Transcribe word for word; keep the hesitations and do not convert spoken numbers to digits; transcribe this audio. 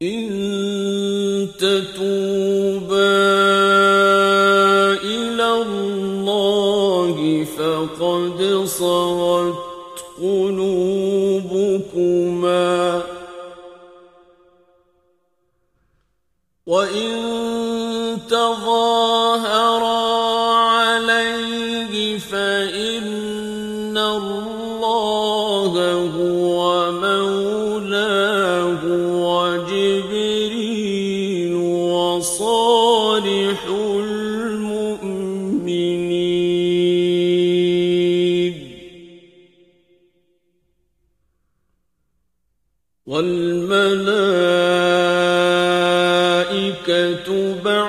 إن تتوبا إلى الله فقد صغت قلوبكما وإن تظاهرا عليه فإن الله هو مولاه وجبريل وصالح المؤمنين والملائكة بعد